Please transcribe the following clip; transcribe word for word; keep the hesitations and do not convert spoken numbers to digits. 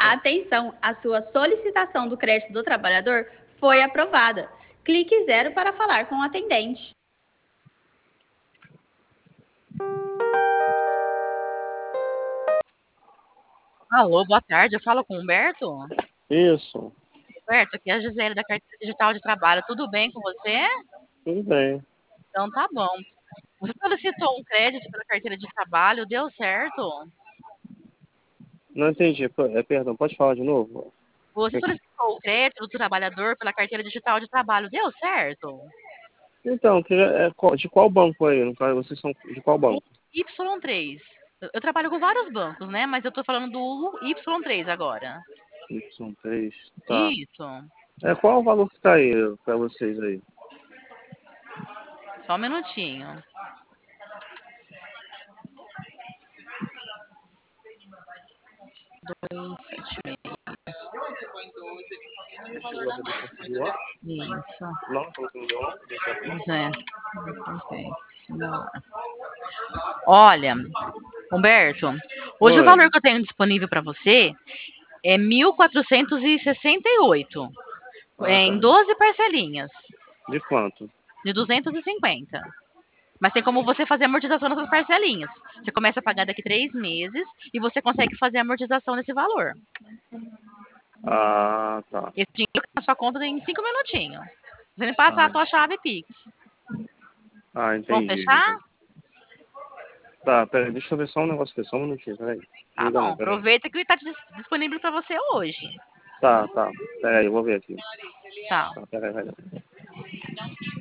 Atenção, a sua solicitação do crédito do trabalhador foi aprovada. Clique zero para falar com o atendente. Alô, boa tarde. Eu falo com o Humberto? Isso, Humberto, aqui é a Gisele da Carteira Digital de Trabalho. Tudo bem com você? tudo bem. Então tá bom. Você solicitou um crédito pela carteira de trabalho, deu certo? Não entendi. P- é, perdão, pode falar de novo? Você solicitou o crédito do trabalhador pela carteira digital de trabalho, deu certo? Então, que, é, qual- de qual banco aí? No caso, vocês são de qual O banco? Y três. Eu, eu trabalho com vários bancos, né? Mas eu tô falando do Y três agora. São três. Tá. Isso. É, qual o valor que tá aí pra vocês aí? Só um minutinho. Dois, sete, Você chegou a ver depois que deu lá? isso. Não, falou que não deu lá? Deu certo não? Zé. Olha, Humberto, hoje o Oi. valor que eu tenho disponível para você é mil quatrocentos e sessenta e oito, Ah, é, tá. em doze parcelinhas, De quanto? de duzentos e cinquenta. Mas tem como você fazer a amortização nessas parcelinhas. Você começa a pagar daqui três meses e você consegue fazer a amortização nesse valor. Ah, tá. Esse dinheiro cai na sua conta em cinco minutinhos. Você me passar a Ah, sua chave Pix. ah, Vamos entendi. fechar? Tá, peraí, deixa eu ver só um negócio aqui, só um minutinho, peraí. Tá Liga bom, não, peraí. aproveita que ele está disponível para você hoje. Tá, tá. Peraí, eu vou ver aqui. Tá. Tá, peraí, peraí.